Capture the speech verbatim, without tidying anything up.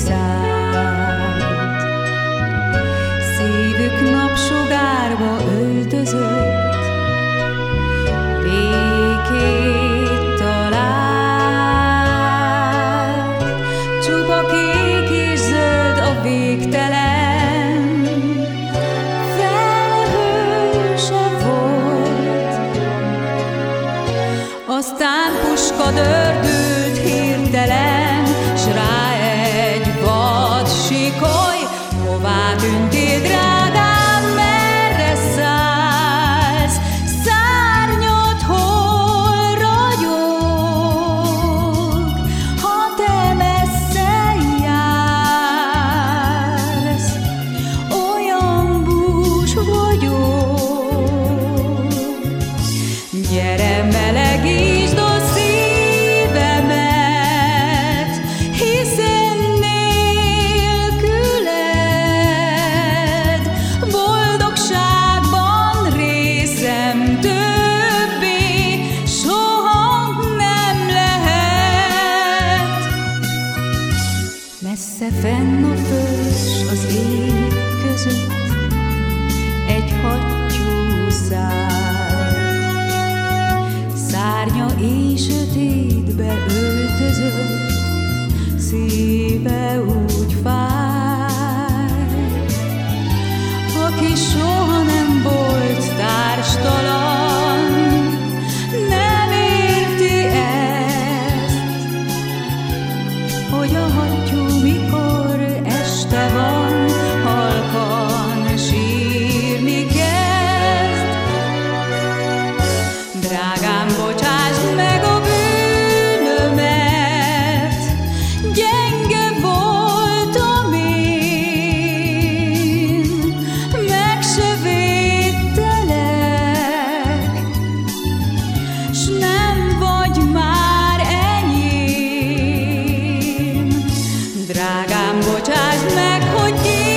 szállt. Szívük napsugárba öltözött, békét talált. Csupa kék és zöld a végtelen, felhő se volt. Aztán puska dördült hirtelen, s rá egy vad sikoly. Hová tűntél, drágám, merre szállsz? Szárnyad hol ragyog, ha te messze jársz? Olyan bús vagyok. Gyere, melegítsd a szívemet, hiszen nélküled boldogságban részem többé soha nem lehet. Messze fenn a föld s az ég között egy hattyú szállt. Szárnya és sötétbe öltözött, szíve úgy fáj. Aki soha nem volt társtalan, nem érti ezt, hogy a hattyú mikor este van, halkan sírni kezd. Drágám, bocsásd meg a bűnömet, gyenge voltam én, meg se védtelek, s nem vagy már enyém. Drágám, bocsásd meg, hogy én